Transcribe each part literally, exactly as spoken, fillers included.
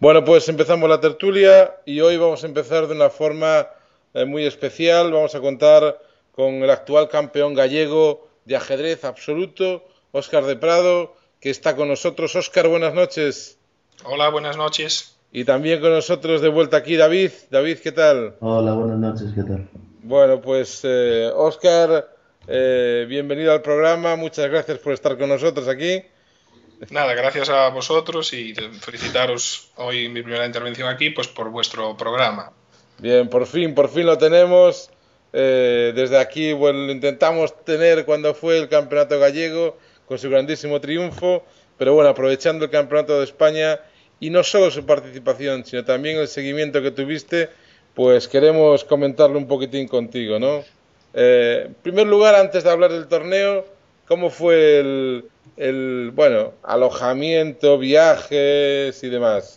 Bueno, pues empezamos la tertulia y hoy vamos a empezar de una forma eh, muy especial. Vamos a contar con el actual campeón gallego de ajedrez absoluto, Óscar de Prado, que está con nosotros. Óscar, buenas noches. Hola, buenas noches. Y también con nosotros de vuelta aquí David. David, ¿qué tal? Hola, buenas noches, ¿qué tal? Bueno, pues eh, Óscar, eh, bienvenido al programa. Muchas gracias por estar con nosotros aquí. Nada, gracias a vosotros y felicitaros hoy en mi primera intervención aquí, pues por vuestro programa. Bien, por fin, por fin lo tenemos. Eh, desde aquí, bueno, lo intentamos tener cuando fue el Campeonato Gallego, con su grandísimo triunfo, pero bueno, aprovechando el Campeonato de España y no solo su participación, sino también el seguimiento que tuviste, pues queremos comentarlo un poquitín contigo, ¿no? Eh, en primer lugar, antes de hablar del torneo, ¿cómo fue el, el, bueno, alojamiento, viajes y demás?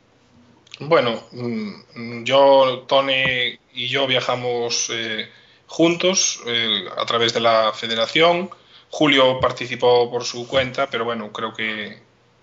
Bueno, mm, yo, Tony y yo viajamos eh, juntos eh, a través de la federación. Julio participó por su cuenta, pero bueno, creo que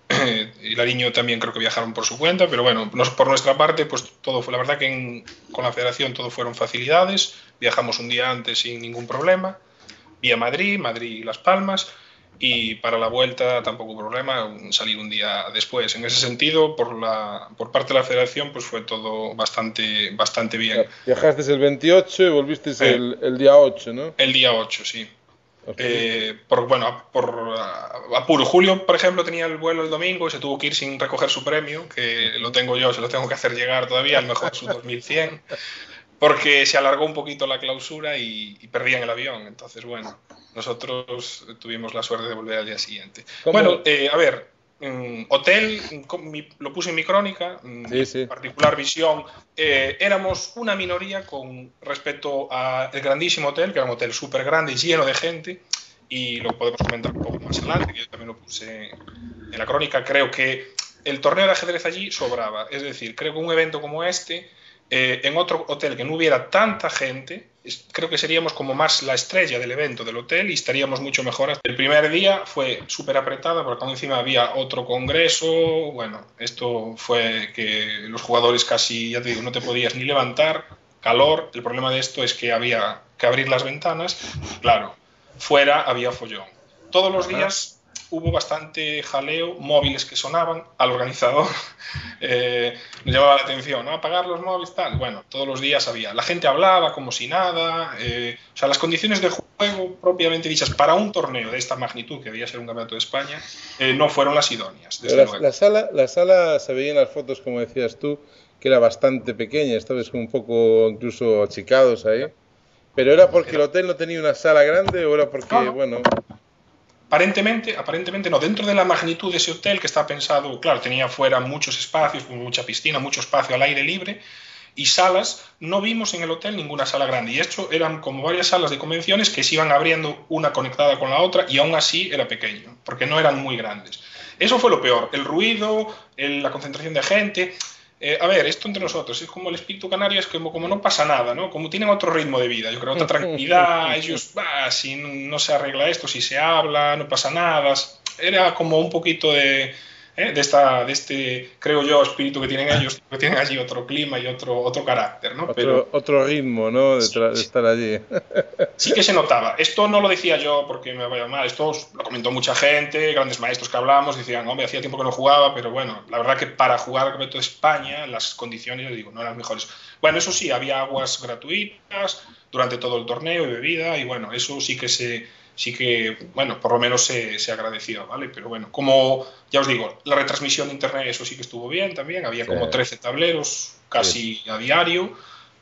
y Lariño también creo que viajaron por su cuenta, pero bueno, nos, por nuestra parte, pues todo fue, la verdad que en, con la federación todo fueron facilidades, viajamos un día antes sin ningún problema, vía Madrid, Madrid y Las Palmas, y para la vuelta tampoco problema salir un día después. En ese sentido, por, la, por parte de la federación, pues fue todo bastante, bastante bien. Viajaste el veintiocho y volviste Eh, el, el día ocho, ¿no? el día ocho, sí. Os pudiste- Eh, por, bueno, por apuro. Julio, por ejemplo, tenía el vuelo el domingo y se tuvo que ir sin recoger su premio, que lo tengo yo, se lo tengo que hacer llegar todavía, al mejor su dos mil cien, porque se alargó un poquito la clausura y, y perdían el avión. Entonces, bueno, nosotros tuvimos la suerte de volver al día siguiente. Bueno, ¿Cómo? eh, a ver, mm, hotel, mm, mi, lo puse en mi crónica, mm, Sí, mi sí. particular visión, eh, éramos una minoría con respecto al grandísimo hotel, que era un hotel súper grande y lleno de gente, y lo podemos comentar un poco más adelante, que yo también lo puse en la crónica. Creo que el torneo de ajedrez allí sobraba, es decir, creo que un evento como este eh, en otro hotel que no hubiera tanta gente, creo que seríamos como más la estrella del evento del hotel y estaríamos mucho mejor. El primer día fue súper apretada porque encima había otro congreso. Bueno, esto fue que los jugadores casi, ya te digo, no te podías ni levantar, calor. El problema de esto es que había que abrir las ventanas. Claro, fuera había follón. Todos los Ajá. días hubo bastante jaleo, móviles que sonaban al organizador. Eh, nos llamaba la atención, ¿no? Apagar los móviles, tal. Bueno, todos los días había. La gente hablaba como si nada. Eh, o sea, las condiciones de juego propiamente dichas para un torneo de esta magnitud, que debía ser un campeonato de España, eh, no fueron las idóneas, Pero desde la, luego. la sala, la sala se veía en las fotos, como decías tú, que era bastante pequeña, estabas un poco incluso achicados ahí. ¿Pero era porque el Era, hotel no tenía una sala grande o era no, porque, no. bueno, Aparentemente, aparentemente no. Dentro de la magnitud de ese hotel que está pensado, claro, tenía fuera muchos espacios, mucha piscina, mucho espacio al aire libre, y salas, no vimos en el hotel ninguna sala grande. Y esto eran como varias salas de convenciones que se iban abriendo una conectada con la otra y aún así era pequeño, porque no eran muy grandes. Eso fue lo peor, el ruido, el, la concentración de gente. Eh, a ver, esto entre nosotros es como el espíritu canario, es como, como no pasa nada, ¿no? Como tienen otro ritmo de vida, yo creo, otra tranquilidad, ellos, bah, si no se arregla esto, si se habla, no pasa nada. Era como un poquito de, ¿eh? de, esta, de este, creo yo, espíritu que tienen ellos, que tienen allí otro clima y otro, otro carácter, ¿no? Pero otro, otro ritmo, ¿no? De, sí, tra- de sí, estar allí. sí que se notaba. Esto no lo decía yo porque me vaya mal, esto lo comentó mucha gente, grandes maestros que hablamos, decían, hombre, hacía tiempo que no jugaba, pero bueno, la verdad que para jugar al Campeonato de España, las condiciones, yo digo, no eran las mejores. Bueno, eso sí, había aguas gratuitas durante todo el torneo y bebida, y bueno, eso sí que se, sí que, bueno, por lo menos se, se agradeció, ¿vale? Pero bueno, como ya os digo, la retransmisión de internet, eso sí que estuvo bien también, había Sí, como trece tableros sí. casi a diario.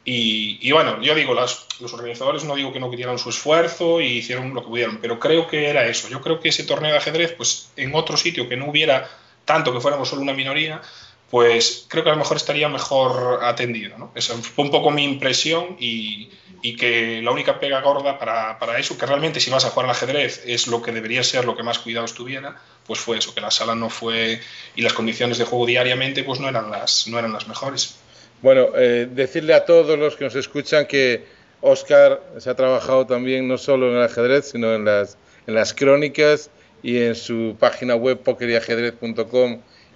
Y, y, bueno, yo digo, las, los organizadores no digo que no dieron su esfuerzo y hicieron lo que pudieron, pero creo que era eso. Yo creo que ese torneo de ajedrez, pues en otro sitio que no hubiera tanto, que fuéramos solo una minoría, pues creo que a lo mejor estaría mejor atendido, ¿no? Esa fue un poco mi impresión y, y que la única pega gorda para, para eso, que realmente si vas a jugar al ajedrez es lo que debería ser, lo que más cuidado estuviera, pues fue eso, que la sala no fue y las condiciones de juego diariamente pues no eran las, no eran las mejores. Bueno, eh, decirle a todos los que nos escuchan que Óscar se ha trabajado también no solo en el ajedrez, sino en las, en las crónicas y en su página web poker y ajedrez punto com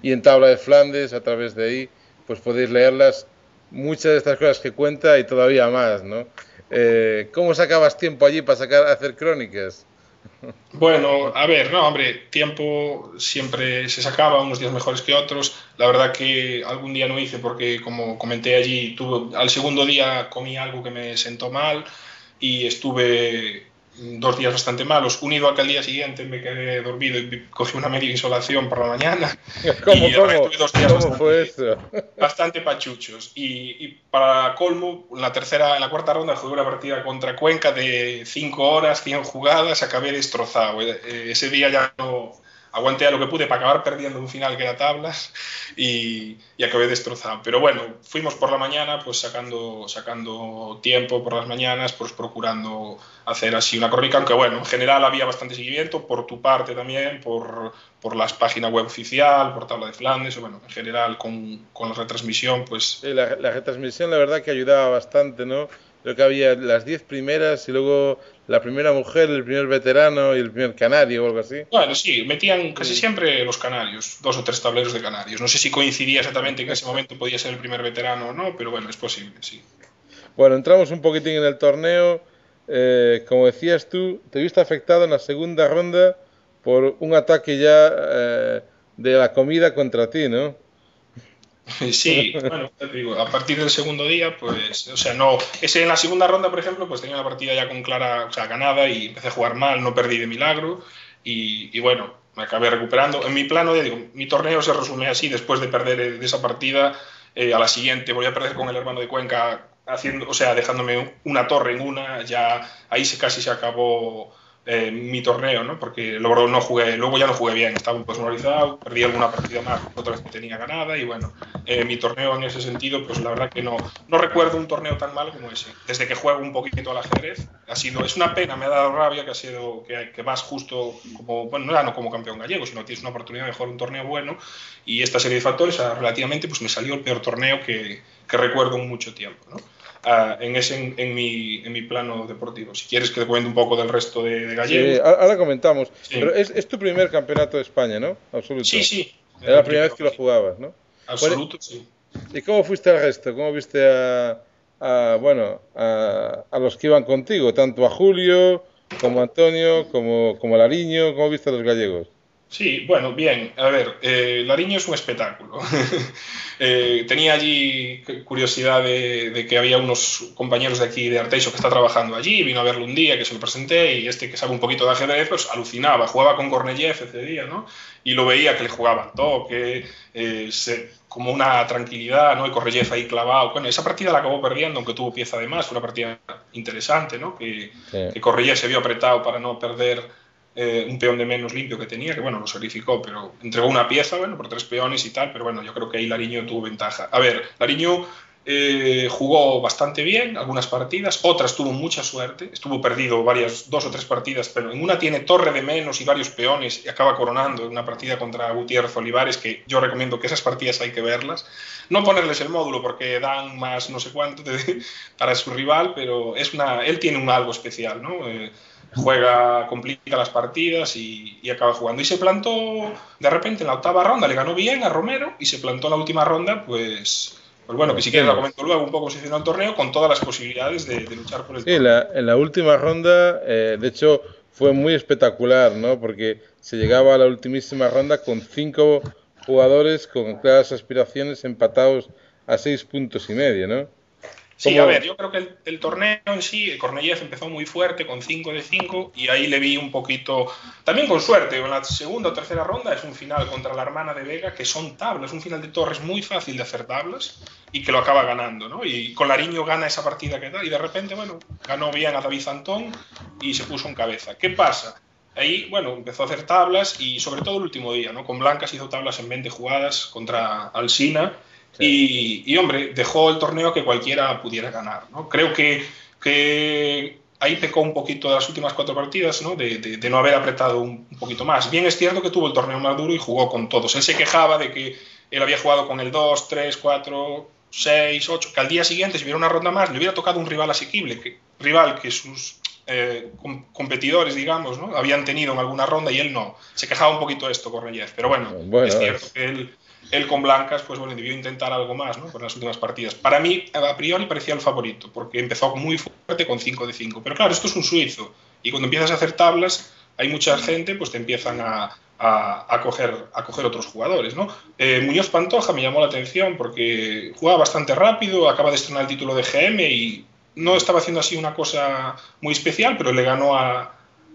y en Tabla de Flandes, a través de ahí, pues podéis leerlas, muchas de estas cosas que cuenta y todavía más, ¿no? Eh, ¿Cómo sacabas tiempo allí para sacar, hacer crónicas? Bueno, a ver, no, hombre, tiempo siempre se sacaba, unos días mejores que otros. La verdad que algún día no hice porque, como comenté allí, tuve, al segundo día comí algo que me sentó mal y estuve dos días bastante malos, unido a que al día siguiente me quedé dormido y cogí una media insolación por la mañana ¿Cómo, y la verdad que cómo? tuve dos días ¿Cómo fue bastante, eso? bastante pachuchos. Y, y para colmo, en la tercera, en la cuarta ronda jugué una partida contra Cuenca de cinco horas, cien jugadas, acabé destrozado. Eh, ese día ya no aguanté a lo que pude para acabar perdiendo un final que era tablas y, y acabé destrozado. Pero bueno, fuimos por la mañana, pues sacando, sacando tiempo por las mañanas, pues procurando hacer así una crónica, aunque bueno, en general había bastante seguimiento, por tu parte también, por, por las páginas web oficial, por Tabla de Flandes, o bueno, en general con, con la retransmisión, pues... Sí, la, la retransmisión la verdad que ayudaba bastante, ¿no? Creo que había las diez primeras y luego la primera mujer, el primer veterano y el primer canario o algo así. Bueno, sí, metían casi Sí. siempre los canarios, dos o tres tableros de canarios. No sé si coincidía exactamente en ese momento, podía ser el primer veterano o no, pero bueno, es posible, sí. Bueno, entramos un poquitín en el torneo. Eh, como decías tú, te viste afectado en la segunda ronda por un ataque ya eh, de la comida contra ti, ¿no? Sí, bueno, te digo, a partir del segundo día, pues, o sea, no, ese en la segunda ronda, por ejemplo, pues tenía la partida ya con clara, o sea, ganada y empecé a jugar mal, no perdí de milagro y, y bueno, me acabé recuperando. En mi plano, ya digo, mi torneo se resume así, después de perder de esa partida, eh, a la siguiente voy a perder con el hermano de Cuenca, haciendo, o sea, dejándome una torre en una, ya ahí se, casi se acabó eh, mi torneo, ¿no? Porque luego no jugué, luego ya no jugué bien, estaba un personalizado, perdí alguna partida más, otra vez que tenía ganada y bueno, eh, mi torneo en ese sentido, pues la verdad que no, no recuerdo un torneo tan malo como ese. Desde que juego un poquito al ajedrez, ha sido, es una pena, me ha dado rabia que ha sido, que, que vas justo como, bueno, no, no como campeón gallego, sino tienes una oportunidad de jugar un torneo bueno y esta serie de factores, relativamente, pues me salió el peor torneo que, que recuerdo en mucho tiempo, ¿no? Uh, en ese en, en, mi, en mi plano deportivo. Si quieres que te cuente un poco del resto de, de Sí, gallegos. ahora comentamos. Sí, Pero es, es tu primer campeonato de España, ¿no? sí, Absoluto. sí, Era el la primera vez primero, que lo sí. jugabas, ¿no? Bueno, Absoluto, sí. ¿y cómo fuiste al resto? ¿Cómo viste a, a, bueno, a, a los que iban contigo? Tanto a Julio, como a Antonio, como, como a Lariño. ¿Cómo viste a los gallegos? Sí, bueno, bien. A ver, eh, Lariño es un espectáculo. eh, tenía allí curiosidad de, de, que había unos compañeros de aquí de Arteixo que está trabajando allí, vino a verlo un día que se lo presenté y este que sabe un poquito de ajedrez, pues alucinaba, jugaba con Korneyev ese día, ¿no? Y lo veía que le jugaba al toque, eh, se, como una tranquilidad, ¿no? Y Korneyev ahí clavado. Bueno, esa partida la acabó perdiendo, aunque tuvo pieza de más, fue una partida interesante, ¿no? Que, Sí. que Korneyev se vio apretado para no perder eh, un peón de menos limpio que tenía, que bueno, lo sacrificó, pero entregó una pieza, bueno, por tres peones y tal, pero bueno, yo creo que ahí Lariño tuvo ventaja. A ver, Lariño eh, jugó bastante bien algunas partidas, otras tuvo mucha suerte, estuvo perdido varias, dos o tres partidas, pero en una tiene torre de menos y varios peones y acaba coronando en una partida contra Gutiérrez Olivares, que yo recomiendo que esas partidas hay que verlas, no ponerles el módulo porque dan más no sé cuánto de, para su rival, pero es una, él tiene un algo especial, ¿no? Eh, juega, complica las partidas y, y, acaba jugando. Y se plantó de repente en la octava ronda, le ganó bien a Romero y se plantó en la última ronda, pues, pues bueno, Como que si quieres lo semis. comento luego, un poco se hizo el torneo con todas las posibilidades de, de luchar por el Sí, en torneo. la, en la última ronda, eh, de hecho, fue muy espectacular, ¿no? Porque se llegaba a la ultimísima ronda con cinco jugadores con claras aspiraciones empatados a seis puntos y medio, ¿no? Sí, a ver, Como, yo creo que el, el torneo en sí, Korneyev empezó muy fuerte con cinco de cinco y ahí le vi un poquito, también con suerte, en la segunda o tercera ronda es un final contra la hermana de Vega, que son tablas, un final de torres muy fácil de hacer tablas y que lo acaba ganando, ¿no? Y con Lariño gana esa partida que tal y de repente, bueno, ganó bien a David Antón y se puso en cabeza. ¿Qué pasa? Ahí, bueno, empezó a hacer tablas y sobre todo el último día, ¿no? Con Blancas hizo tablas en veinte jugadas contra Alsina sí, y, y, hombre, dejó el torneo que cualquiera pudiera ganar, ¿no? Creo que, que ahí pecó un poquito de las últimas cuatro partidas, ¿no? De, de, de no haber apretado un, un, poquito más. Bien es cierto que tuvo el torneo más duro y jugó con todos. Él se quejaba de que él había jugado con el dos, tres, cuatro, seis, ocho, que al día siguiente, si hubiera una ronda más, le hubiera tocado un rival asequible, que, rival que sus eh, com competidores, digamos, ¿no? Habían tenido en alguna ronda y él no. Se quejaba un poquito de esto, Korneyev. Pero bueno, es bueno, cierto es, que él él con blancas, pues bueno, debió intentar algo más, ¿no? Por las últimas partidas. Para mí, a priori, parecía el favorito, porque empezó muy fuerte con cinco de cinco. Pero claro, esto es un suizo, y cuando empiezas a hacer tablas, hay mucha gente, pues te empiezan a, a, a, coger, a coger otros jugadores, ¿no? Eh, Muñoz Pantoja me llamó la atención porque jugaba bastante rápido, acaba de estrenar el título de G M y no estaba haciendo así una cosa muy especial, pero le ganó a,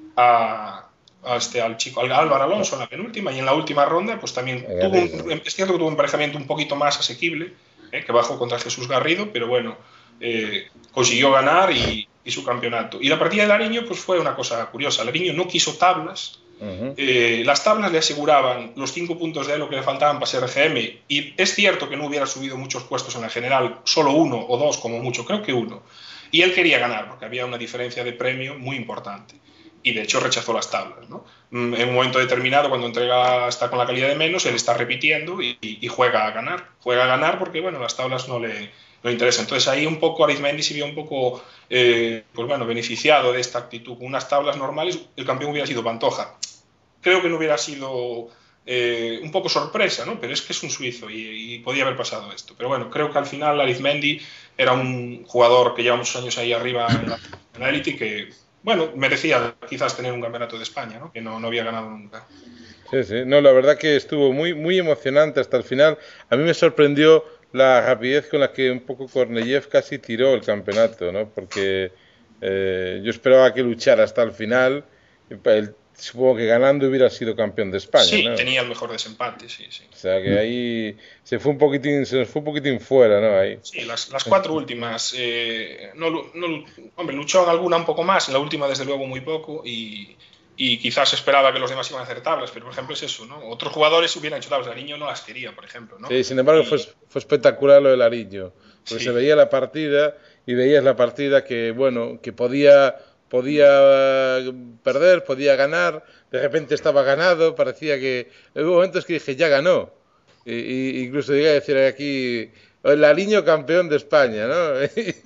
a, a este, al chico, al Álvaro Alonso en la penúltima, y en la última ronda pues también tuvo un, es cierto que tuvo un emparejamiento un poquito más asequible, eh, que bajó contra Jesús Garrido, pero bueno, eh, consiguió ganar y, y su campeonato. Y la partida de Lariño pues fue una cosa curiosa. Lariño no quiso tablas. Uh-huh. Eh, las tablas le aseguraban los cinco puntos de lo que le faltaban para ser G M, y es cierto que no hubiera subido muchos puestos en la general, solo uno o dos como mucho, creo que uno, y él quería ganar porque había una diferencia de premio muy importante, y de hecho rechazó las tablas, ¿no? En un momento determinado, cuando entrega está con la calidad de menos, él está repitiendo y, y juega a ganar, juega a ganar porque bueno, las tablas no le, no interesa. Entonces ahí un poco Arizmendi se vio un poco eh, pues bueno, beneficiado de esta actitud. Con unas tablas normales el campeón hubiera sido Pantoja. Creo que no hubiera sido eh, un poco sorpresa, ¿no? Pero es que es un suizo y, y podía haber pasado esto. Pero bueno, creo que al final Arizmendi era un jugador que lleva muchos años ahí arriba en la, en la élite y que, bueno, merecía quizás tener un campeonato de España, ¿no? Que no, no había ganado nunca. Sí, sí. No, la verdad que estuvo muy, muy emocionante hasta el final. A mí me sorprendió la rapidez con la que un poco Korneyev casi tiró el campeonato, ¿no? Porque eh, yo esperaba que luchara hasta el final. El, supongo que ganando hubiera sido campeón de España, sí, ¿no? Tenía el mejor desempate, sí, sí. O sea que ahí se fue un poquitín, se nos fue un poquitín fuera, ¿no? Ahí. Sí, las, las cuatro últimas, eh, no, no, hombre, luchó en alguna un poco más, en la última desde luego muy poco, y, y quizás esperaba que los demás iban a hacer tablas, pero por ejemplo es eso, ¿no? Otros jugadores hubieran hecho tablas, Lariño no las quería, por ejemplo, ¿no? Sí, sin embargo y... fue, fue espectacular lo de Lariño, porque sí. Se veía la partida y veías la partida que, bueno, que podía... podía perder, podía ganar, de repente estaba ganado, parecía que... Hubo momentos que dije, ya ganó. Y, y incluso llegué a decir aquí, Lariño campeón de España, ¿no?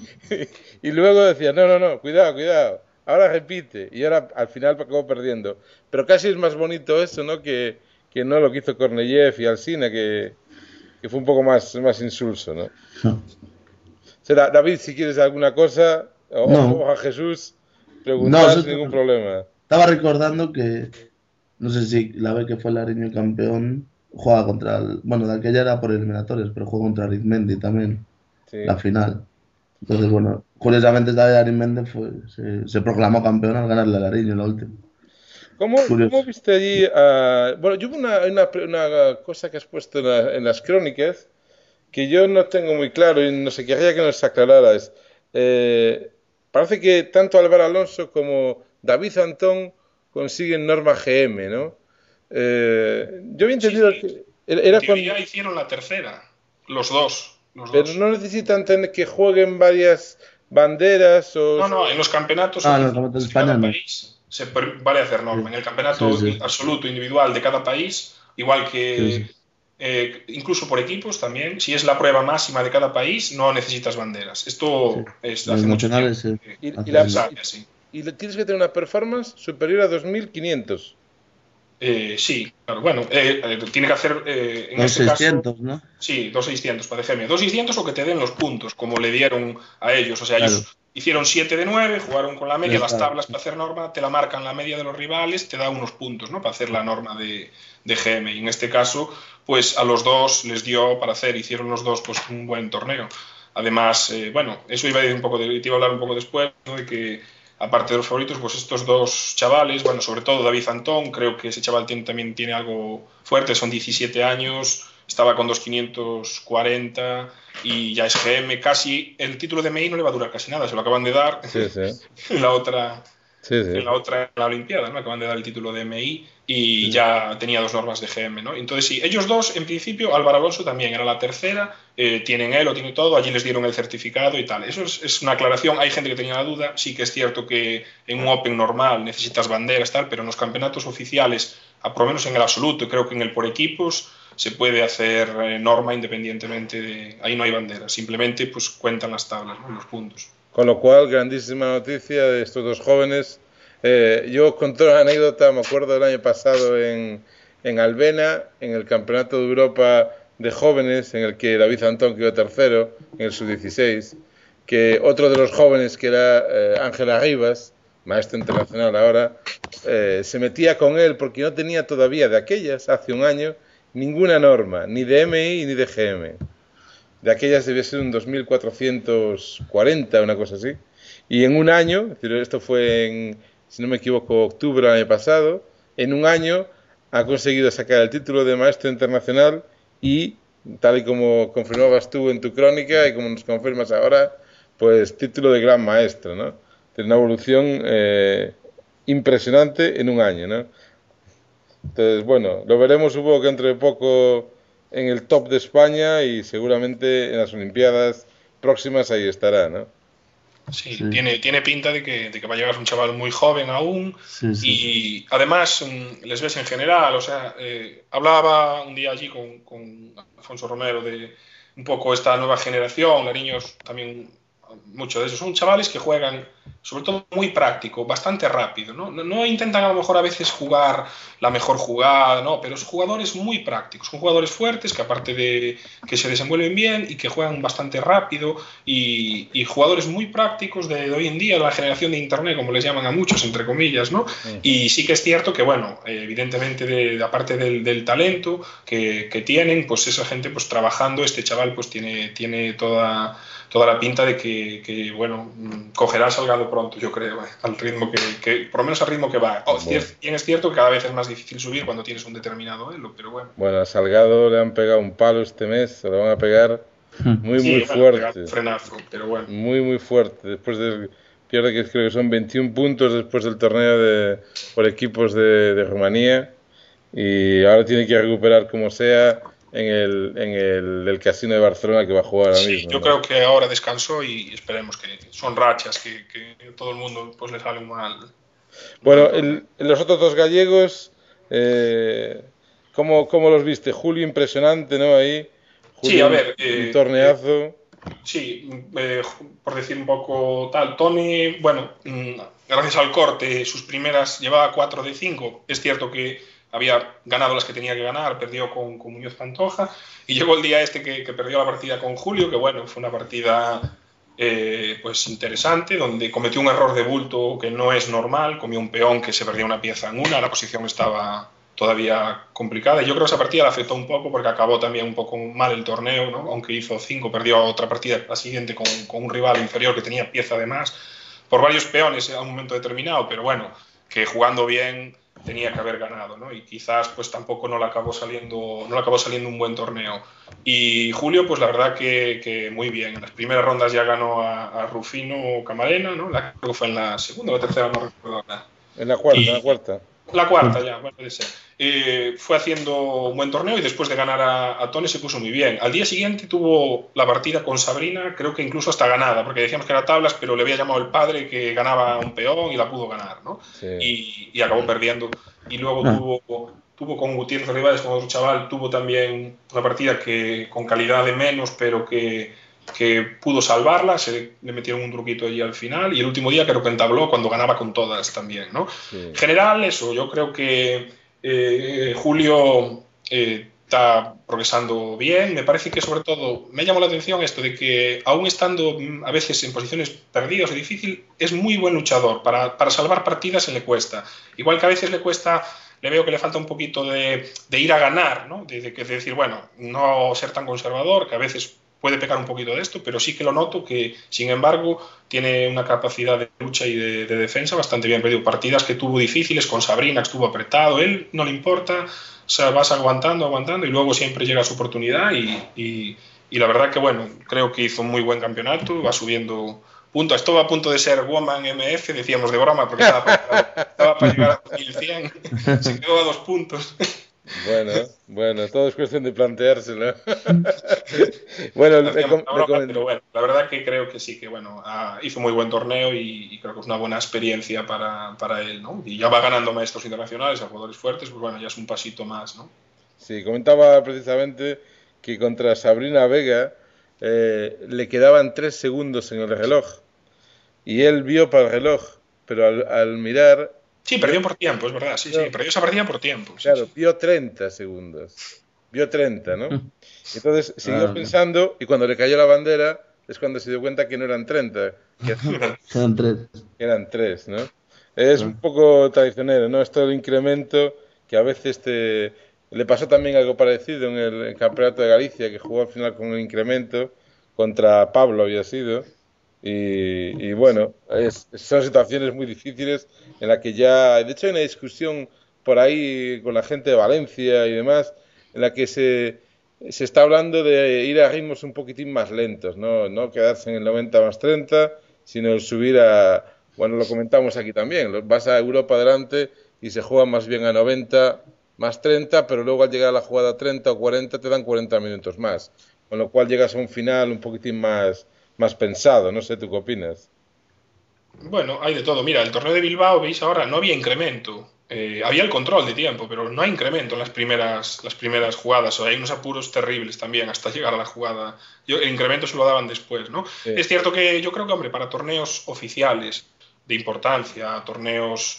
Y luego decía, no, no, no, cuidado, cuidado, ahora repite. Y ahora al final acabó perdiendo. Pero casi es más bonito eso, ¿no? Que, que no lo que hizo Korneyev y Alsina, que, que fue un poco más, más insulso, ¿no? O sea, David, si quieres alguna cosa, o, no. o a Jesús... Preguntar no, sin ningún problema. Estaba recordando que, no sé si la vez que fue Lariño campeón, juega contra el, bueno, de aquella era por eliminatorios, pero jugó contra Arizmendi también, sí. La final. Entonces, bueno, curiosamente esta vez Arizmendi fue, se, se proclamó campeón al ganarle a Lariño en la última. ¿Cómo, ¿Cómo viste allí? Uh, bueno, yo hubo una, una, una cosa que has puesto en, la, en las crónicas que yo no tengo muy claro y no sé, querría que nos aclararas. Eh, Parece que tanto Álvaro Alonso como David Antón consiguen norma G M, ¿no? Eh, yo había entendido sí, sí. que era con... ya hicieron la tercera, los dos. Los pero dos. no necesitan tener que jueguen varias banderas o... No, no, en los campeonatos, ah, en los campeonatos de cada país se vale hacer norma. En el campeonato sí, sí. absoluto individual de cada país, igual que... Sí, sí. Eh, incluso por equipos también, si es la prueba máxima de cada país, no necesitas banderas. Esto sí. es hace mucho tiempo. Sí. Y, y, la, sabe, sí. y tienes que tener una performance superior a dos mil quinientos. Eh, sí, claro, bueno, eh, eh, tiene que hacer eh, en dos este seiscientos, caso, ¿no? Sí, dos seiscientos para D G M. dos seiscientos o que te den los puntos, como le dieron a ellos. O sea, claro. Ellos hicieron siete de nueve, jugaron con la media, las tablas para hacer norma, te la marcan la media de los rivales, te da unos puntos, ¿no? Para hacer la norma de, de G M. Y en este caso, pues a los dos les dio para hacer, hicieron los dos pues un buen torneo. Además, eh, bueno, eso iba a ir un poco de, te iba a hablar un poco después, ¿no? De que aparte de los favoritos, pues estos dos chavales, bueno, sobre todo David Antón, creo que ese chaval tiene, también tiene algo fuerte, son diecisiete años, estaba con dos quinientos cuarenta y ya es G M casi, el título de M I no le va a durar casi nada, se lo acaban de dar sí, sí. en la otra... Sí, sí. En la otra, en la Olimpiada, ¿no? Acaban de dar el título de M I y sí. Ya tenía dos normas de G M, ¿no? Entonces sí, ellos dos, en principio, Álvaro Alonso también era la tercera, eh, tienen él o tiene todo, allí les dieron el certificado y tal. Eso es, es una aclaración, hay gente que tenía la duda, sí que es cierto que en un Open normal necesitas banderas, tal, pero en los campeonatos oficiales, a, por lo menos en el absoluto, creo que en el por equipos, se puede hacer eh, norma independientemente de... Ahí no hay banderas, simplemente pues cuentan las tablas, ¿no? Los puntos. Con lo cual, grandísima noticia de estos dos jóvenes. Eh, yo conté una anécdota, me acuerdo del año pasado en, en Albena, en el Campeonato de Europa de jóvenes en el que David Antón quedó tercero en el sub dieciséis, que otro de los jóvenes, que era eh, Ángel Arribas, maestro internacional ahora, eh, se metía con él porque no tenía todavía de aquellas, hace un año, ninguna norma, ni de M I ni de G M. De aquellas debía ser un dos mil cuatrocientos cuarenta, una cosa así. Y en un año, es decir, esto fue en, si no me equivoco, octubre del año pasado, en un año ha conseguido sacar el título de maestro internacional y, tal y como confirmabas tú en tu crónica y como nos confirmas ahora, pues título de gran maestro, ¿no? De una evolución eh, impresionante en un año, ¿no? Entonces, bueno, lo veremos supongo que entre poco en el top de España y seguramente en las Olimpiadas próximas ahí estará, ¿no? Sí, sí. Tiene, tiene pinta de que, de que va a llegar un chaval muy joven aún, sí, sí. Y además les ves en general, o sea, eh, hablaba un día allí con, con Alfonso Romero de un poco esta nueva generación, Lariños también, muchos de esos son chavales que juegan sobre todo muy práctico, bastante rápido, ¿no? No, no intentan a lo mejor a veces jugar la mejor jugada, no, pero son jugadores muy prácticos, son jugadores fuertes que aparte de que se desenvuelven bien y que juegan bastante rápido y, y jugadores muy prácticos de, de hoy en día, la generación de internet, como les llaman a muchos, entre comillas, ¿no? Uh-huh. Y sí que es cierto que, bueno, evidentemente de, de aparte del, del talento que, que tienen, pues esa gente pues trabajando, este chaval pues tiene, tiene toda... toda la pinta de que, que bueno, cogerá Salgado pronto, yo creo, eh, al ritmo que, que, por lo menos al ritmo que va. Oh, bueno. Bien es cierto que cada vez es más difícil subir cuando tienes un determinado elo, pero bueno. Bueno, a Salgado le han pegado un palo este mes, se lo van a pegar muy, sí, muy fuerte. Un frenazo, pero bueno. Muy, muy fuerte. Después del, pierde que creo que son veintiún puntos después del torneo de, por equipos de, de Rumanía y ahora tiene que recuperar como sea en el, en el, el Casino de Barcelona que va a jugar ahora sí, mismo. Yo ¿no? creo que ahora descansó y esperemos que son rachas que, que todo el mundo pues le sale mal. Bueno, el, los otros dos gallegos, eh, ¿cómo, ¿cómo los viste? Julio impresionante, ¿no? Ahí. Julio, sí, a ver. Un, eh, un torneazo. Eh, sí, eh, por decir un poco tal. Tony, bueno, gracias al corte, sus primeras llevaba cuatro de cinco. Es cierto que había ganado las que tenía que ganar, perdió con, con Muñoz Pantoja y llegó el día este que, que perdió la partida con Julio, que bueno, fue una partida eh, pues interesante, donde cometió un error de bulto que no es normal, comió un peón que se perdía una pieza en una, la posición estaba todavía complicada y yo creo que esa partida la afectó un poco porque acabó también un poco mal el torneo, ¿no? Aunque hizo cinco, perdió otra partida la siguiente con, con un rival inferior que tenía pieza de más por varios peones a un momento determinado, pero bueno, que jugando bien tenía que haber ganado, ¿no? Y quizás pues tampoco no le acabó saliendo no le acabó saliendo un buen torneo. Y Julio, pues la verdad que, que muy bien. En las primeras rondas ya ganó a, a Rufino Camarena, ¿no? La, creo que fue en la segunda o la tercera, no recuerdo nada. En la cuarta, y, en la cuarta. La cuarta ya, bueno, puede ser. Eh, fue haciendo un buen torneo y después de ganar a, a Tony se puso muy bien. Al día siguiente tuvo la partida con Sabrina, creo que incluso hasta ganada, porque decíamos que era tablas, pero le había llamado el padre que ganaba un peón y la pudo ganar, ¿no? Sí. Y, y acabó perdiendo. Y luego ah. tuvo, tuvo con Gutiérrez Rivales, con otro chaval, tuvo también una partida que con calidad de menos, pero que, que pudo salvarla, se le metieron un truquito allí al final y el último día creo que entabló cuando ganaba con todas también, ¿no? Sí. En general, eso, yo creo que Eh, Julio eh, está progresando bien. Me parece que sobre todo me llamó la atención esto de que aún estando a veces en posiciones perdidas o difícil, es muy buen luchador. Para, para salvar partidas se le cuesta. Igual que a veces le cuesta, le veo que le falta un poquito de, de ir a ganar, ¿no? De, de, de decir, bueno, no ser tan conservador, que a veces puede pecar un poquito de esto, pero sí que lo noto que, sin embargo, tiene una capacidad de lucha y de, de defensa bastante bien. Pero partidas que tuvo difíciles con Sabrina, que estuvo apretado, él no le importa, o sea, vas aguantando, aguantando y luego siempre llega su oportunidad y, y, y la verdad que, bueno, creo que hizo un muy buen campeonato, va subiendo puntos. Estuvo a punto de ser Woman M F, decíamos de broma, porque estaba para, estaba para llegar a mil cien, se quedó a dos puntos. Bueno, bueno, todo es cuestión de planteárselo. Bueno, le com- broma, coment- pero bueno, la verdad que creo que sí, que bueno, uh, hizo muy buen torneo y, y creo que es una buena experiencia para, para él, ¿no? Y ya va ganando maestros internacionales a jugadores fuertes, pues bueno, ya es un pasito más, ¿no? Sí, comentaba precisamente que contra Sabrina Vega eh, le quedaban tres segundos en el reloj y él vio para el reloj, pero al, al mirar... Sí, perdió por tiempo, es verdad, sí, no, sí, perdió esa partida por tiempo. Claro, sí, sí. vio treinta segundos. vio treinta, ¿no? Entonces siguió ah, pensando y cuando le cayó la bandera es cuando se dio cuenta que no eran treinta, que eran tres. Que eran tres, ¿no? Es ah. un poco traicionero, ¿no? Esto del incremento que a veces te... Le pasó también algo parecido en el, el Campeonato de Galicia, que jugó al final con el incremento contra Pablo había sido. Y, y bueno, es, son situaciones muy difíciles en las que ya... De hecho hay una discusión por ahí con la gente de Valencia y demás, en la que se, se está hablando de ir a ritmos un poquitín más lentos, ¿no? No quedarse en el noventa más treinta, sino el subir a... Bueno, lo comentamos aquí también, vas a Europa adelante y se juega más bien a noventa más treinta, pero luego al llegar a la jugada treinta o cuarenta te dan cuarenta minutos más, con lo cual llegas a un final un poquitín más, más pensado. No sé, ¿tú qué opinas? Bueno, hay de todo. Mira, el torneo de Bilbao, veis ahora, no había incremento. Eh, había el control de tiempo, pero no hay incremento en las primeras, las primeras jugadas. O hay unos apuros terribles también hasta llegar a la jugada. Yo, el incremento se lo daban después, ¿no? Sí. Es cierto que yo creo que, hombre, para torneos oficiales de importancia, torneos,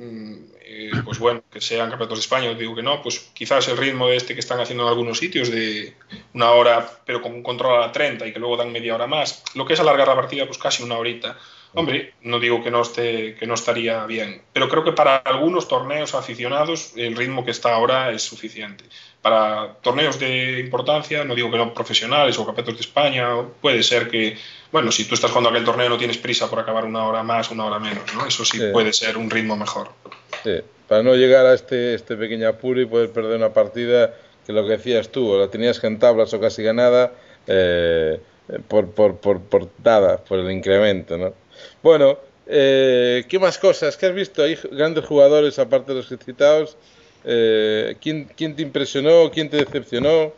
eh, pues bueno, que sean campeonatos de España, digo que no, pues quizás el ritmo de este que están haciendo en algunos sitios de una hora, pero con un control a la treinta y que luego dan media hora más, lo que es alargar la partida, pues casi una horita. Hombre, no digo que no esté, que no estaría bien, pero creo que para algunos torneos aficionados el ritmo que está ahora es suficiente. Para torneos de importancia, no digo que no profesionales o campeonatos de España, puede ser que, bueno, si tú estás jugando aquel torneo no tienes prisa por acabar una hora más, una hora menos, ¿no? Eso sí, sí. Puede ser un ritmo mejor. Sí, para no llegar a este, este pequeño apuro y poder perder una partida que lo que decías tú, o la tenías en tablas o casi ganada, eh, por, por, por, por nada, por el incremento, ¿no? Bueno, eh, ¿qué más cosas? ¿Qué has visto? Hay grandes jugadores, aparte de los citados. Eh, ¿quién, ¿Quién te impresionó? ¿Quién te decepcionó?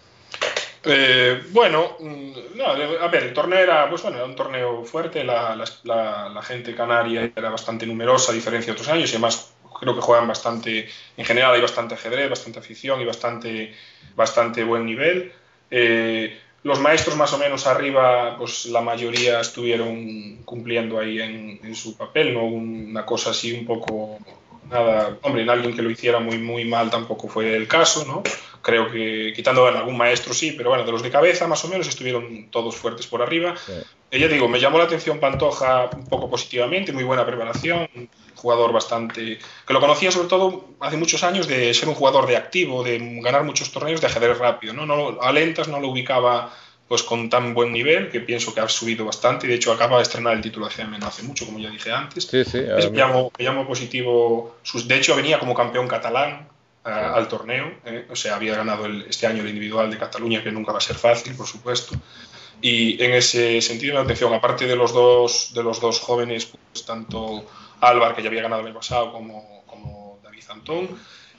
Eh, bueno, no, a ver, el torneo era, pues bueno, era un torneo fuerte, la, la, la gente canaria era bastante numerosa a diferencia de otros años y además creo que juegan bastante, en general hay bastante ajedrez, bastante afición y bastante, bastante buen nivel. Eh, Los maestros más o menos arriba, pues la mayoría estuvieron cumpliendo ahí en, en su papel, no una cosa así un poco, nada, hombre, en alguien que lo hiciera muy muy mal tampoco fue el caso, ¿no? Creo que, quitando bueno, algún maestro sí, pero bueno, de los de cabeza más o menos estuvieron todos fuertes por arriba. Sí. Eh, ya digo, me llamó la atención Pantoja un poco positivamente, muy buena preparación, jugador bastante, que lo conocía sobre todo hace muchos años de ser un jugador de activo, de ganar muchos torneos de ajedrez rápido, ¿no? No, a lentas no lo ubicaba pues con tan buen nivel, que pienso que ha subido bastante, y de hecho acaba de estrenar el título de C M no hace mucho, como ya dije antes. Sí, sí, es, me, llamo, me llamo positivo, sus, de hecho venía como campeón catalán uh, sí. al torneo, eh, o sea, había ganado el, este año el individual de Cataluña, que nunca va a ser fácil, por supuesto. Y en ese sentido, la atención, aparte de los dos, de los dos jóvenes, pues tanto Álvar, que ya había ganado el año pasado, como, como David Antón.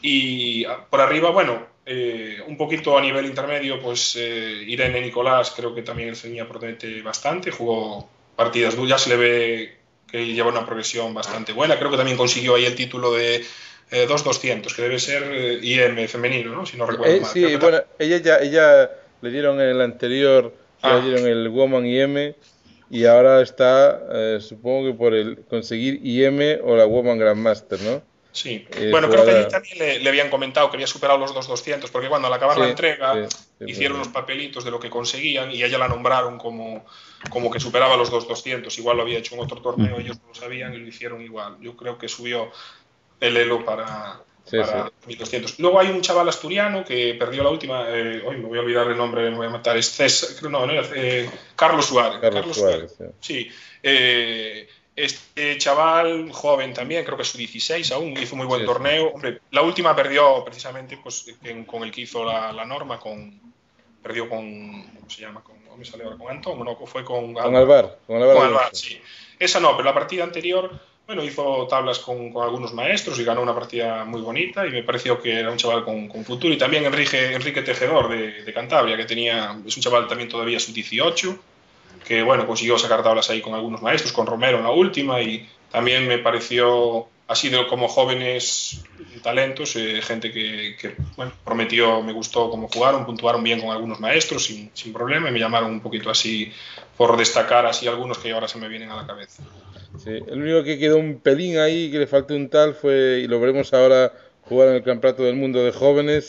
Y por arriba, bueno, eh, un poquito a nivel intermedio, pues eh, Irene Nicolás creo que también enseña promete bastante, jugó partidas, ya se le ve que lleva una progresión bastante buena, creo que también consiguió ahí el título de eh, dos doscientos, que debe ser eh, I M femenino, ¿no? Si no recuerdo eh, mal. Sí, bueno, ella ya ella le dieron en el anterior, ah. le dieron el Woman I M y ahora está, eh, supongo que por el conseguir I M o la Woman Grandmaster, ¿no? Sí, eh, bueno, creo que allí también le, le habían comentado que había superado los dos doscientos, porque cuando al acabar sí, la entrega sí, sí, hicieron unos papelitos de lo que conseguían y ella la nombraron como, como que superaba los dos doscientos. Igual lo había hecho en otro torneo, ellos no lo sabían y lo hicieron igual. Yo creo que subió el elo para, sí, para sí. mil doscientos. Luego hay un chaval asturiano que perdió la última, eh, hoy me voy a olvidar el nombre, me voy a matar, es César, no, no era, eh, Carlos Suárez. Carlos, Carlos Suárez, Suárez. Sí. sí eh, Este chaval, joven también, creo que es su dieciséis aún, hizo muy buen sí, torneo. Sí. Hombre, la última perdió precisamente pues, con el que hizo la, la norma, con, perdió con, ¿cómo se llama? Con, ¿cómo me sale ahora? Con Antón, no, fue con, con Alvar. Con Alvar, con Alvar sí. Esa no, pero la partida anterior, bueno, hizo tablas con, con algunos maestros y ganó una partida muy bonita y me pareció que era un chaval con, con futuro. Y también Enrique, Enrique Tejedor de, de Cantabria, que tenía, es un chaval también todavía sub dieciocho, que bueno, consiguió sacar tablas ahí con algunos maestros, con Romero en la última, y también me pareció, así de como jóvenes talentos, eh, gente que, que bueno, prometió, me gustó cómo jugaron, puntuaron bien con algunos maestros sin, sin problema, y me llamaron un poquito así por destacar así algunos que ahora se me vienen a la cabeza. Sí, el único que quedó un pelín ahí, que le faltó un tal, fue, y lo veremos ahora jugar en el Campeonato del Mundo de Jóvenes,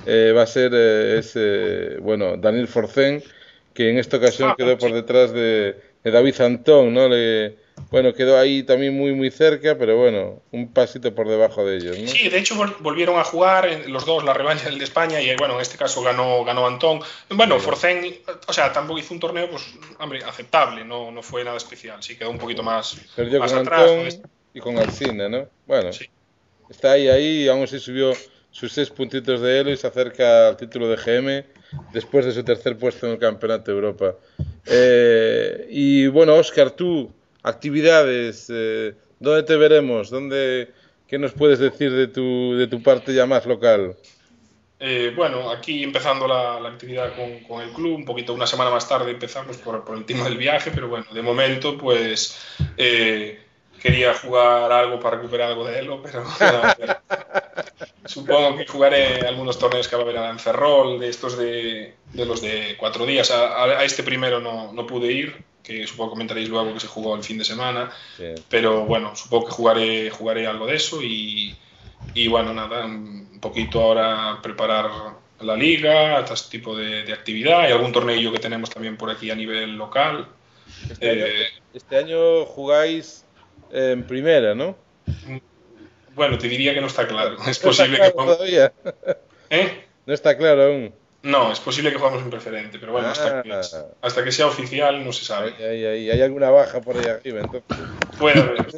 eh, va a ser eh, ese, bueno, Daniel Forcén, que en esta ocasión Ah, quedó por sí. detrás de, de David Antón, ¿no? Le, bueno, quedó ahí también muy, muy cerca, pero bueno, un pasito por debajo de ellos, ¿no? Sí, de hecho vol- volvieron a jugar eh, los dos la revancha del de España y bueno, en este caso ganó, ganó Antón. Bueno, Sí, Forcén, o sea, tampoco hizo un torneo, pues, hombre, aceptable, no, no fue nada especial, sí quedó un poquito sí. más, Perdió más con atrás. Con Antón este- y con Alsina, ¿no? Bueno, sí. está ahí, ahí, aún así subió sus seis puntitos de Elo y se acerca al título de G M después de su tercer puesto en el Campeonato de Europa. Eh, y bueno, Óscar, tú, actividades, eh, ¿dónde te veremos? ¿Dónde, qué nos puedes decir de tu, de tu parte ya más local? Eh, bueno, aquí empezando la, la actividad con, con, el club, un poquito una semana más tarde empezamos por, por el tema del viaje, pero bueno, de momento pues eh, quería jugar algo para recuperar algo de Elo, pero a ver, supongo que jugaré algunos torneos que va a haber en Ferrol, de estos de, de los de cuatro días. A, a este primero no, no pude ir, que supongo que comentaréis luego que se jugó el fin de semana, Sí. pero bueno, supongo que jugaré, jugaré algo de eso y, y bueno, nada, un poquito ahora preparar la liga, este tipo de, de actividad y algún torneo que tenemos también por aquí a nivel local. Este año, Eh, este año jugáis en primera, ¿no? bueno, te diría que no está No, claro. Es no está posible que claro juguemos. todavía. ¿Eh? No está claro aún. No, es posible que juguemos en preferente, pero bueno, hasta que, Ah, hasta que sea oficial no se sabe. ahí, ahí, ahí. ¿Hay alguna baja por ahí arriba entonces? Puede haber,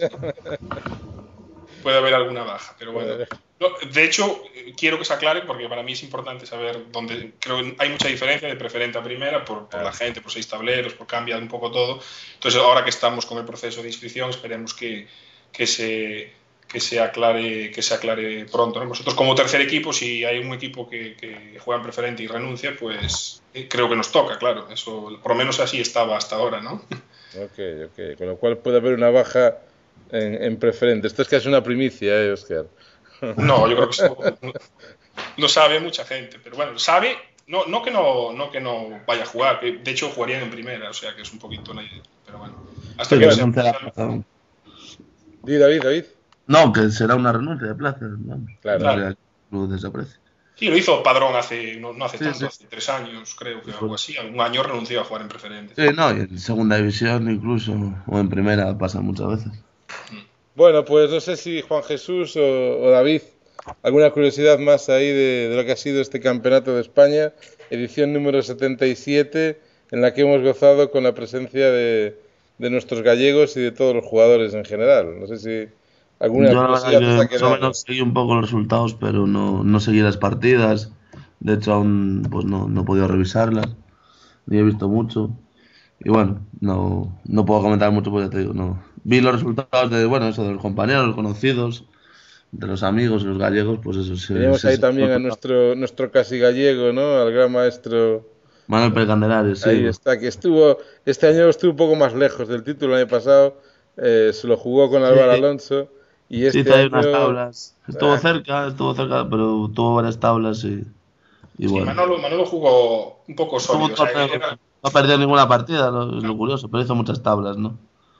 puede haber alguna baja, pero bueno. Joder. No, de hecho, quiero que se aclare porque para mí es importante saber dónde. Creo que hay mucha diferencia de preferente a primera por, por Ah, la gente, por seis tableros, por cambiar un poco todo. Entonces, ahora que estamos con el proceso de inscripción, esperemos que, que se que se aclare que se aclare pronto, ¿no? Nosotros como tercer equipo, si hay un equipo que, que juega en preferente y renuncia, pues eh, creo que nos toca, claro. Eso, por lo menos así estaba hasta ahora, ¿no? ok, ok. Con lo cual puede haber una baja en, en preferente. Esto es que es una primicia, ¿eh, Oscar? No, yo creo que eso no, no sabe mucha gente, pero bueno, sabe, no, no, que no, no que no vaya a jugar, que de hecho jugarían en primera, o sea que es un poquito la idea, pero bueno, hasta Sí, que que no sea renuncia a la oficial, plaza. Di, David, David. No, que será una renuncia de plaza. Vamos. Claro. No claro. creo que el club desaparece. Sí, lo hizo Padrón hace, no, no hace Sí, tanto, sí. hace tres años, creo que algo Bueno. así, un año renunció a jugar en preferente. Sí, no, y en segunda división incluso, o en primera pasa muchas veces. Bueno, pues no sé si Juan Jesús o, o David, alguna curiosidad más ahí de, de lo que ha sido este Campeonato de España, edición número setenta y siete, en la que hemos gozado con la presencia de, de nuestros gallegos y de todos los jugadores en general. No sé si alguna Yo la verdad curiosidad os que ha más o quedado. menos seguí un poco los resultados, pero no, no seguí las partidas. De hecho, aún pues no, no he podido revisarlas, ni he visto mucho. Y bueno, no, no puedo comentar mucho porque ya te digo, no. Vi los resultados de, bueno, eso, de los compañeros, los conocidos, de los amigos, los gallegos, pues eso sí. Teníamos sí, ahí sí. también a nuestro, nuestro casi gallego, ¿no? Al gran maestro. Manuel Pérez Candelares, sí. Ahí está, que estuvo, este año estuvo un poco más lejos del título. El año pasado eh, se lo jugó con Sí, Álvaro Alonso y sí, este hizo ahí unas año, tablas. Estuvo ah, cerca, estuvo cerca, pero tuvo varias tablas y, y Sí, bueno. Manolo, Manolo jugó un poco Estuvo sólido, un o sea, torneo, era... no perdió ninguna partida, lo- es lo curioso, pero hizo muchas tablas, ¿no?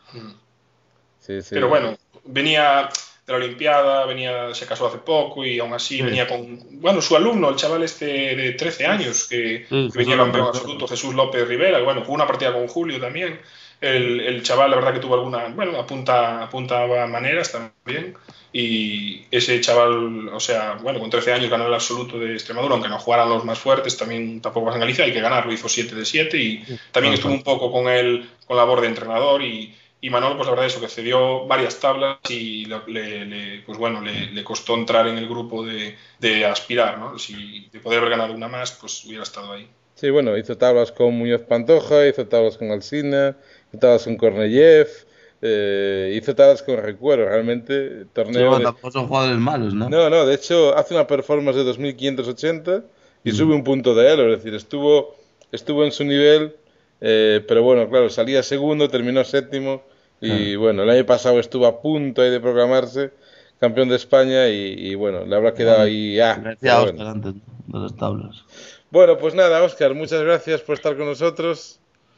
sí, sí, Pero bueno, venía de la Olimpiada, venía, se casó hace poco y aún así Sí, venía con, bueno, su alumno, el chaval este de trece años, que, sí, que Jesús venía López campeón Rivera. absoluto, Jesús López Rivera, y bueno, jugó una partida con Julio también. El, el chaval, la verdad que tuvo alguna, bueno, apunta, apuntaba maneras también. Y ese chaval, o sea, bueno, con trece años ganó el absoluto de Extremadura, aunque no jugaran los más fuertes, también tampoco vas en Galicia, hay que ganarlo, hizo siete de siete y también No, estuvo claro. un poco con él, con labor de entrenador y, y Manolo, pues la verdad eso, que cedió varias tablas y le, le, pues bueno, le, le costó entrar en el grupo de, de aspirar, ¿no? Si de poder haber ganado una más, pues hubiera estado ahí. sí, bueno, hizo tablas con Muñoz Pantoja, hizo tablas con Alsina, hizo tablas con Korneyev, eh, hizo tablas con Recuero, realmente Sí, torneo bueno, de... tampoco son jugadores malos, ¿no? No, no, de hecho hace una performance de dos mil quinientos ochenta y sube Mm, un punto de Elo, es decir, estuvo, estuvo en su nivel, eh, pero bueno, claro, salía segundo, terminó séptimo y claro. bueno, el año pasado estuvo a punto ahí de proclamarse campeón de España y, y bueno, le habrá quedado Bueno, ahí, lo ah, decía pero bueno. Óscar antes, ¿no? De las tablas. Bueno, pues nada, Óscar, muchas gracias por estar con nosotros.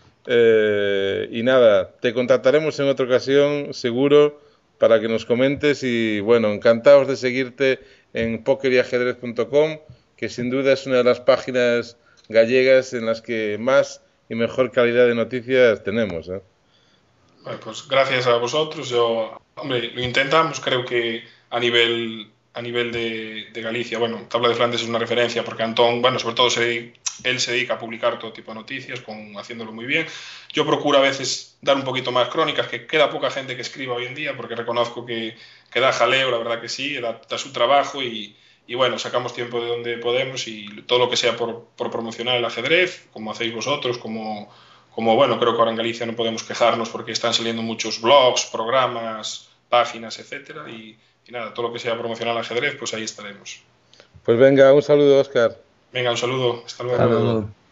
Eh, y nada, te contactaremos en otra ocasión, seguro, para que nos comentes. Y bueno, encantados de seguirte en poker y ajedrez punto com, que sin duda es una de las páginas gallegas en las que más y mejor calidad de noticias tenemos, ¿eh? Bueno, pues gracias a vosotros. Yo, hombre, lo intentamos, creo que a nivel a nivel de, de Galicia, bueno, Tabla de Flandes es una referencia porque Antón, bueno, sobre todo se, él se dedica a publicar todo tipo de noticias, con, haciéndolo muy bien. Yo procuro a veces dar un poquito más crónicas, que queda poca gente que escriba hoy en día, porque reconozco que, que da jaleo, la verdad que sí, da, da su trabajo y, y bueno, sacamos tiempo de donde podemos y todo lo que sea por, por promocionar el ajedrez, como hacéis vosotros, como, como, bueno, creo que ahora en Galicia no podemos quejarnos porque están saliendo muchos blogs, programas, páginas, etcétera, y Y nada, todo lo que sea promocionar el ajedrez, pues ahí estaremos. Pues venga, un saludo, Óscar. Venga, un saludo. Hasta luego. Hasta luego.